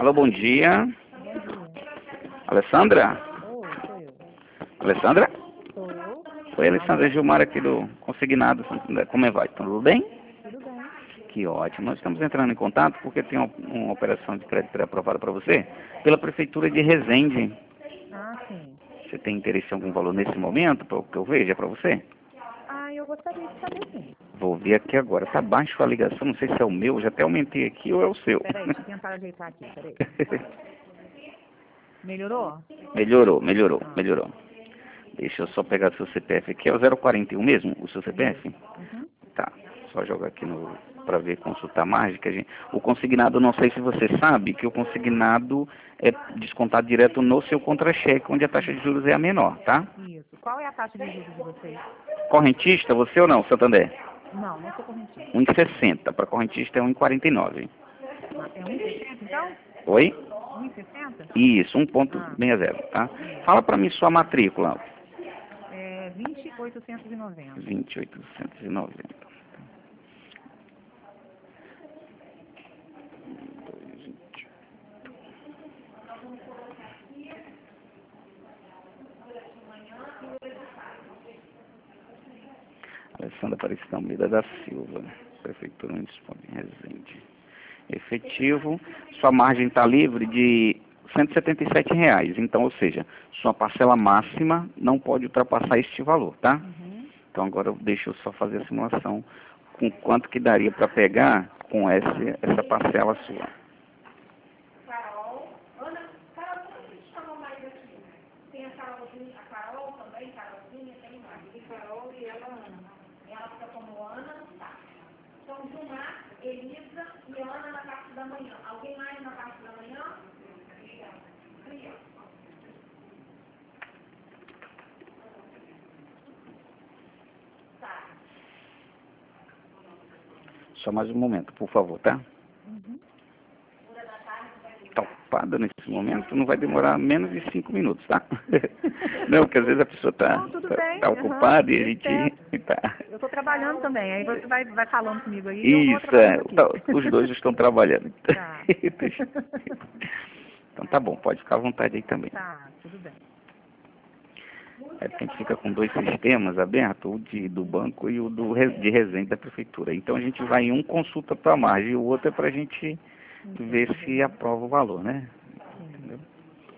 Alô, bom dia. Bom dia. Alessandra? Oi, sou eu. Alessandra? Sou eu. Oi, Alessandra, Alô? Gilmar aqui do Consignado. Como é que vai? Tudo bem? Tudo bem? Que ótimo. Nós estamos entrando em contato porque tem uma operação de crédito pré-aprovada para você pela Prefeitura de Resende. Ah, sim. Você tem interesse em algum valor nesse momento, para que eu veja para você? Ah, eu gostaria de saber sim. Vou ver aqui agora. Tá baixo a ligação, não sei se é o meu, já até aumentei aqui ou é o seu. Peraí, deixa eu tentar ajeitar aqui, peraí. Melhorou? Ah, Melhorou. Deixa eu só pegar seu CPF aqui. É o 041 mesmo, o seu CPF? isso. Uhum. Tá. Só jogar aqui no para ver consultar mágica, gente. O consignado, não sei se você sabe que o consignado é descontado direto no seu contra-cheque, onde a taxa de juros é a menor, tá? Isso. Qual é a taxa de juros de vocês? Correntista, você ou não, Santander? Não, não sou correntista. 1,60. Para correntista é 1,49. Ah, é 1,60 então? Oi? 1,60? Isso, Ah, 1,60, tá? isso. Fala para mim sua matrícula. É 20.890. 20.890. Alessandra Aparecida Almeida da Silva, Prefeitura Municipal de Resende. Efetivo, sua margem está livre de R$ 177. Então, ou seja, sua parcela máxima não pode ultrapassar este valor, tá? Uhum. Então agora deixa eu só fazer a simulação com quanto que daria para pegar com essa parcela sua. Só mais um momento, por favor, tá? Uhum. Tá ocupada nesse momento, não vai demorar menos de 5 minutos, tá? Não, porque às vezes a pessoa Não, tudo bem. tá Aham. ocupada e a Eu espero. gente tá. Eu estou trabalhando também. Aí você vai falando comigo aí e eu vou Isso, trabalhando aqui. os dois estão trabalhando. Tá. Então tá bom, pode ficar à vontade aí também. Tá, tudo bem. É porque a gente fica com dois sistemas abertos, o do banco e o de Resende da prefeitura. Então a gente vai em um consulta para a margem e o outro é para a gente ver se Entendi. aprova o valor, né? Sim. Entendeu?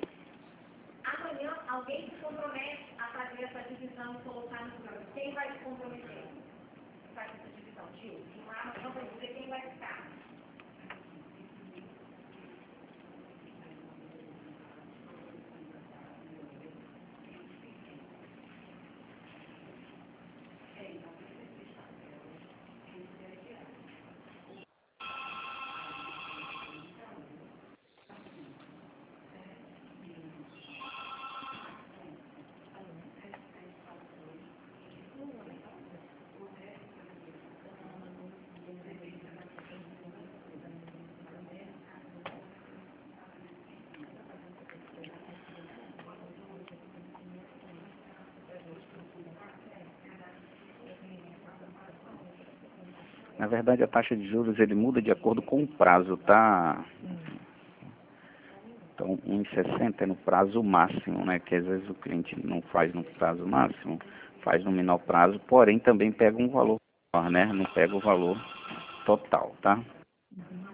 Na verdade, a taxa de juros ele muda de acordo com o prazo, tá? Sim. Então, 1,60 é no prazo máximo, né? Que às vezes o cliente não faz no prazo máximo, faz no menor prazo, porém também pega um valor maior, né? Não pega o valor total, tá? Uhum.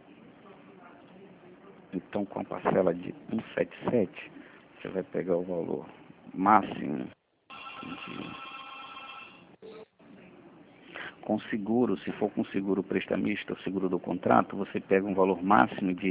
Então, com a parcela de 177, você vai pegar o valor máximo de... Com seguro, se for com seguro prestamista ou seguro do contrato, você pega um valor máximo de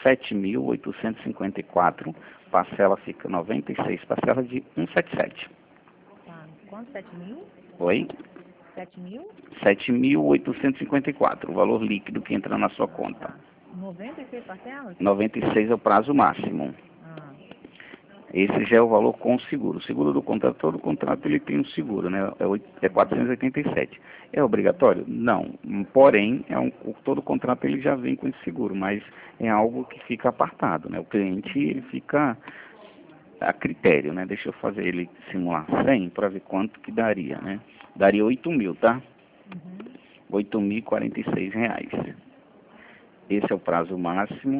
7.854, parcela fica 96, parcela de 177. Tá. Quanto? 7 mil? Oi? 7 mil? 7.854, o valor líquido que entra na sua Ah, conta. tá. 96 parcelas? 96 é o prazo máximo. Ah, Esse já é o valor com o seguro. O seguro do contrato, todo contrato ele tem um seguro, né? É 487. É obrigatório? Não. Porém, todo contrato ele já vem com esse seguro, mas é algo que fica apartado, né? O cliente ele fica a critério, né? Deixa eu fazer ele simular 100 para ver quanto que daria, né? Daria 8 mil, tá? uhum. 8.046 reais. Esse é o prazo máximo.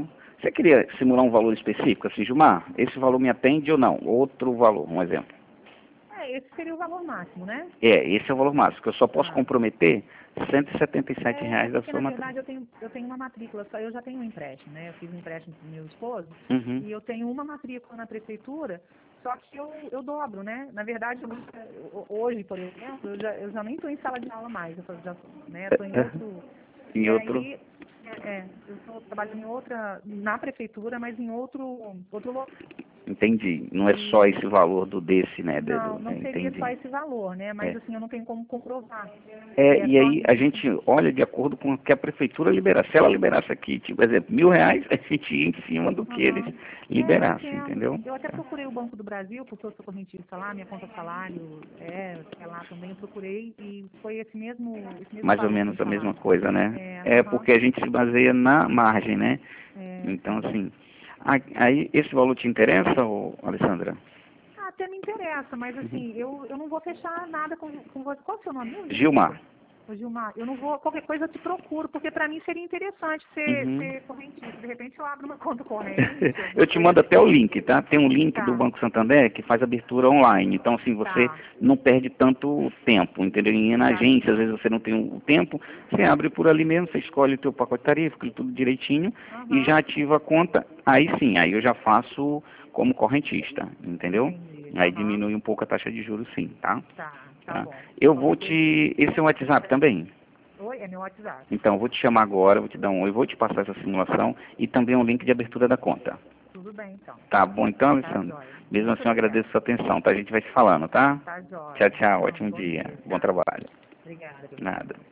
Você queria simular um valor específico, assim, Gilmar? Esse valor me atende ou não? Outro valor, um exemplo. Esse seria o valor máximo, né? Esse é o valor máximo, que eu só posso Tá. comprometer R$ 177 da Porque, sua na matrícula. verdade, eu tenho uma matrícula, só eu já tenho um empréstimo, né? Eu fiz um empréstimo pro meu esposo Uhum. e eu tenho uma matrícula na prefeitura, só que eu dobro, né? Na verdade, hoje, por exemplo, eu já nem estou em sala de aula mais, eu já, né? Estou em outro... Em E outro... aí, eu estou trabalhando em outra, na prefeitura, mas em outro local. Entendi. Não é só esse valor do desse, né? Não seria só Entendi. esse valor, né? Mas assim, eu não tenho como comprovar. E Só aí a isso. gente olha de acordo com o que a prefeitura liberar. Se ela liberasse aqui, tipo, por exemplo, R$ 1.000, a gente ia em cima do que eles Aham. Eu liberassem, entendo. entendeu? Eu até procurei o Banco do Brasil, porque eu sou correntista lá, minha conta salário é lá também, eu procurei e foi esse mesmo Mais ou valor que menos me a mesma falaram. coisa, né? Aham. Porque a gente se baseia na margem, né? É. Então, assim, aí esse valor te interessa, ô, Alessandra? Até me interessa, mas assim, eu não vou fechar nada com você. Qual é o seu nome mesmo? Desculpa. Gilmar. Ô, Gilmar, eu não vou, qualquer coisa eu te procuro, porque para mim seria interessante Uhum. ser correntista. De repente eu abro uma conta corrente, Eu alguma te coisa mando até o assim. link, tá? Tem um link do Tá, Banco Santander que faz abertura online. Então, assim, você tá, não perde tanto tempo, entendeu? Em ir na tá agência, às joia. vezes você não tem o tempo, você abre por ali mesmo, você escolhe o teu pacote tarifário, tudo direitinho, e já Aham, ativa a conta. Aí sim, aí eu já faço como correntista, entendeu? entendi. Aí Aham, diminui um pouco a taxa de juros, sim, tá? tá Tá? bom. Eu vou Qualquer coisa. te... Esse é o WhatsApp também? Oi, é meu WhatsApp. Então, eu vou te chamar agora, vou te dar um oi, vou te passar essa simulação e também um link de abertura da conta. Tudo bem, então. Tá bom então, Tá Alessandro? joia. Mesmo Muito assim, eu agradeço obrigada. a sua atenção, tá? A gente vai se falando, tá? Tá Tchau, joia. tchau, Então, ótimo bom dia, dia. bom Tchau. trabalho. Obrigada. Nada.